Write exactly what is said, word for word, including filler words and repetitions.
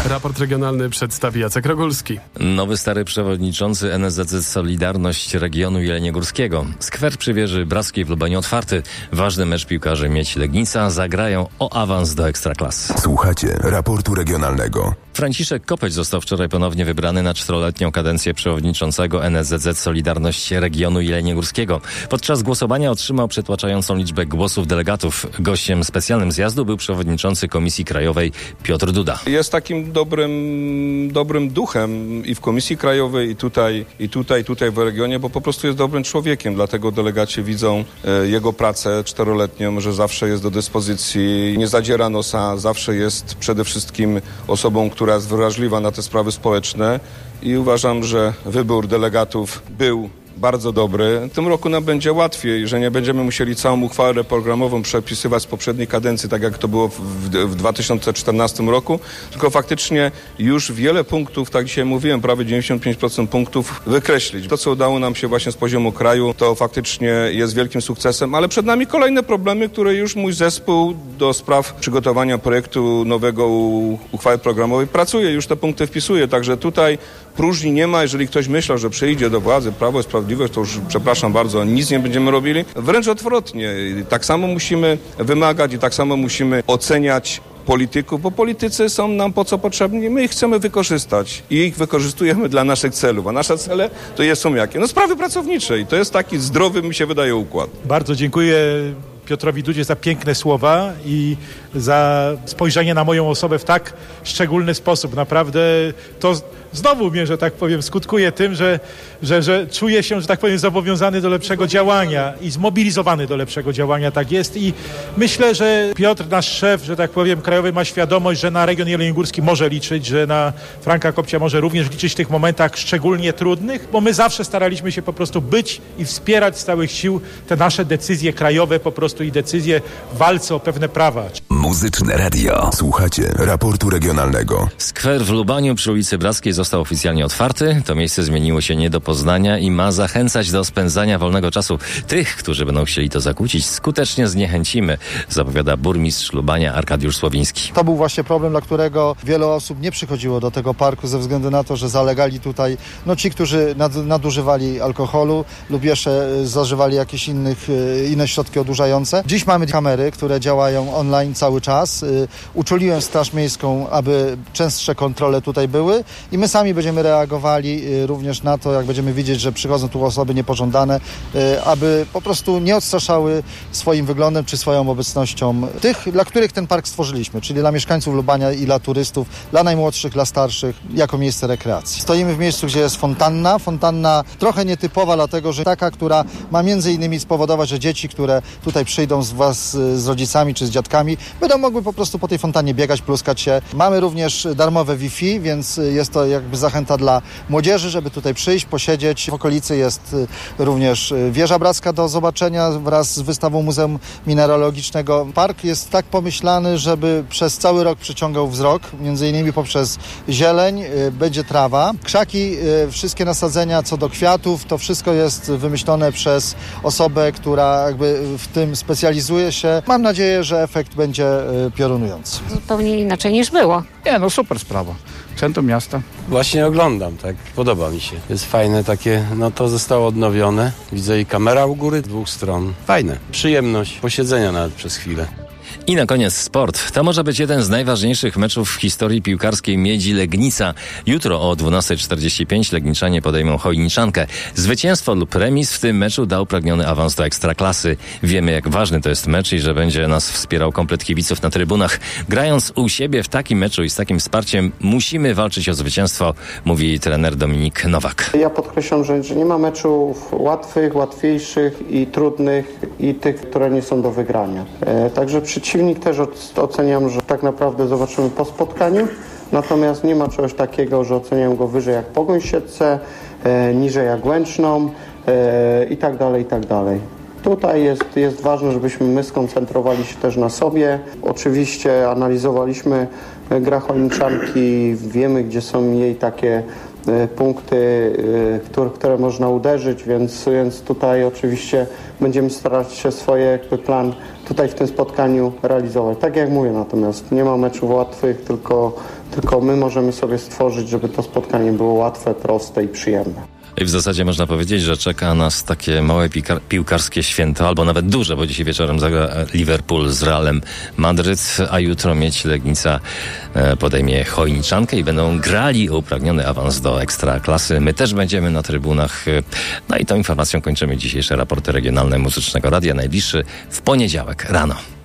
Raport regionalny przedstawi Jacek Rogulski. Nowy stary przewodniczący N S Z Z Solidarność regionu jeleniogórskiego. Skwer przy wieży Brackiej w Lubaniu otwarty. Ważny mecz piłkarzy Miedź Legnica zagrają o awans do Ekstraklasy. Słuchacie raportu regionalnego. Franciszek Kopeć został wczoraj ponownie wybrany na czteroletnią kadencję przewodniczącego N S Z Z Solidarność regionu jeleniogórskiego. Podczas głosowania otrzymał przytłaczającą liczbę głosów delegatów. Gościem specjalnym zjazdu był przewodniczący Komisji Krajowej Piotr Duda. Jest takim dobrym, dobrym duchem i w Komisji Krajowej, i tutaj, i tutaj, tutaj w regionie, bo po prostu jest dobrym człowiekiem. Dlatego delegaci widzą e, jego pracę czteroletnią, że zawsze jest do dyspozycji, nie zadziera nosa, zawsze jest przede wszystkim osobą, która jest wrażliwa na te sprawy społeczne i uważam, że wybór delegatów był bardzo dobry. W tym roku nam będzie łatwiej, że nie będziemy musieli całą uchwałę programową przepisywać z poprzedniej kadencji, tak jak to było w, w dwa tysiące czternastym roku, tylko faktycznie już wiele punktów, tak dzisiaj mówiłem, prawie dziewięćdziesiąt pięć procent punktów wykreślić. To, co udało nam się właśnie z poziomu kraju, to faktycznie jest wielkim sukcesem, ale przed nami kolejne problemy, które już mój zespół do spraw przygotowania projektu nowego uchwały programowej pracuje, już te punkty wpisuje, także tutaj próżni nie ma. Jeżeli ktoś myślał, że przyjdzie do władzy Prawo i Sprawiedliwość, to już przepraszam bardzo, nic nie będziemy robili. Wręcz odwrotnie. Tak samo musimy wymagać i tak samo musimy oceniać polityków, bo politycy są nam po co potrzebni. My ich chcemy wykorzystać i ich wykorzystujemy dla naszych celów. A nasze cele to jest są jakie? No sprawy pracownicze i to jest taki zdrowy, mi się wydaje, układ. Bardzo dziękuję Piotrowi Dudzie za piękne słowa i za spojrzenie na moją osobę w tak szczególny sposób. Naprawdę to znowu mnie, że tak powiem, skutkuje tym, że, że, że czuję się, że tak powiem, zobowiązany do lepszego działania i zmobilizowany do lepszego działania. Tak jest i myślę, że Piotr, nasz szef, że tak powiem, krajowy, ma świadomość, że na region jeleniogórski może liczyć, że na Franka Kopcia może również liczyć w tych momentach szczególnie trudnych, bo my zawsze staraliśmy się po prostu być i wspierać z całych sił te nasze decyzje krajowe po prostu i decyzje w walce o pewne prawa. Muzyczne radio. Słuchacie raportu regionalnego. Skwer w Lubaniu przy ulicy Brackiej został oficjalnie otwarty. To miejsce zmieniło się nie do poznania i ma zachęcać do spędzania wolnego czasu. Tych, którzy będą chcieli to zakłócić, skutecznie zniechęcimy, zapowiada burmistrz Lubania Arkadiusz Słowiński. To był właśnie problem, dla którego wiele osób nie przychodziło do tego parku ze względu na to, że zalegali tutaj no ci, którzy nad, nadużywali alkoholu lub jeszcze zażywali jakieś innych, inne środki odurzające. Dziś mamy kamery, które działają online cały czas. Uczuliłem Straż Miejską, aby częstsze kontrole tutaj były i my sami będziemy reagowali również na to, jak będziemy widzieć, że przychodzą tu osoby niepożądane, aby po prostu nie odstraszały swoim wyglądem czy swoją obecnością tych, dla których ten park stworzyliśmy, czyli dla mieszkańców Lubania i dla turystów, dla najmłodszych, dla starszych, jako miejsce rekreacji. Stoimy w miejscu, gdzie jest fontanna. Fontanna trochę nietypowa, dlatego że taka, która ma między innymi spowodować, że dzieci, które tutaj przyjdą z was z rodzicami czy z dziadkami, będą mogły po prostu po tej fontannie biegać, pluskać się. Mamy również darmowe Wi-Fi, więc jest to jakby zachęta dla młodzieży, żeby tutaj przyjść, posiedzieć. W okolicy jest również wieża bracka do zobaczenia wraz z wystawą Muzeum Mineralogicznego. Park jest tak pomyślany, żeby przez cały rok przyciągał wzrok, między innymi poprzez zieleń, będzie trawa. Krzaki, wszystkie nasadzenia co do kwiatów, to wszystko jest wymyślone przez osobę, która jakby w tym specjalizuje się. Mam nadzieję, że efekt będzie piorunujący. Zupełnie inaczej niż było. Nie, no super sprawa. Centrum miasta. Właśnie oglądam, tak. Podoba mi się. Jest fajne takie, no to zostało odnowione. Widzę i kamera u góry, dwóch stron. Fajne. Przyjemność posiedzenia nawet przez chwilę. I na koniec sport. To może być jeden z najważniejszych meczów w historii piłkarskiej Miedzi Legnica. Jutro o dwunasta czterdzieści pięć Legniczanie podejmą Chojniczankę. Zwycięstwo lub remis w tym meczu da upragniony awans do Ekstraklasy. Wiemy, jak ważny to jest mecz i że będzie nas wspierał komplet kibiców na trybunach. Grając u siebie w takim meczu i z takim wsparciem musimy walczyć o zwycięstwo, mówi trener Dominik Nowak. Ja podkreślam, że, że nie ma meczów łatwych, łatwiejszych i trudnych i tych, które nie są do wygrania. E, także przeciwnik też oceniam, że tak naprawdę zobaczymy po spotkaniu, natomiast nie ma czegoś takiego, że oceniam go wyżej jak Pogoń Siedlce, e, niżej jak Łęczną e, i tak dalej, i tak dalej. Tutaj jest, jest ważne, żebyśmy my skoncentrowali się też na sobie. Oczywiście analizowaliśmy grę Chojniczanki, wiemy, gdzie są jej takie punkty, które, które można uderzyć, więc, więc tutaj oczywiście będziemy starać się swoje jakby plan tutaj w tym spotkaniu realizować. Tak jak mówię, natomiast nie ma meczów łatwych, tylko, tylko my możemy sobie stworzyć, żeby to spotkanie było łatwe, proste i przyjemne. I w zasadzie można powiedzieć, że czeka nas takie małe piłkar- piłkarskie święto, albo nawet duże, bo dzisiaj wieczorem zagra Liverpool z Realem Madryt, a jutro Miedź Legnica podejmie Chojniczankę i będą grali o upragniony awans do Ekstraklasy. My też będziemy na trybunach. No i tą informacją kończymy dzisiejsze raporty regionalne Muzycznego Radia. Najbliższy w poniedziałek rano.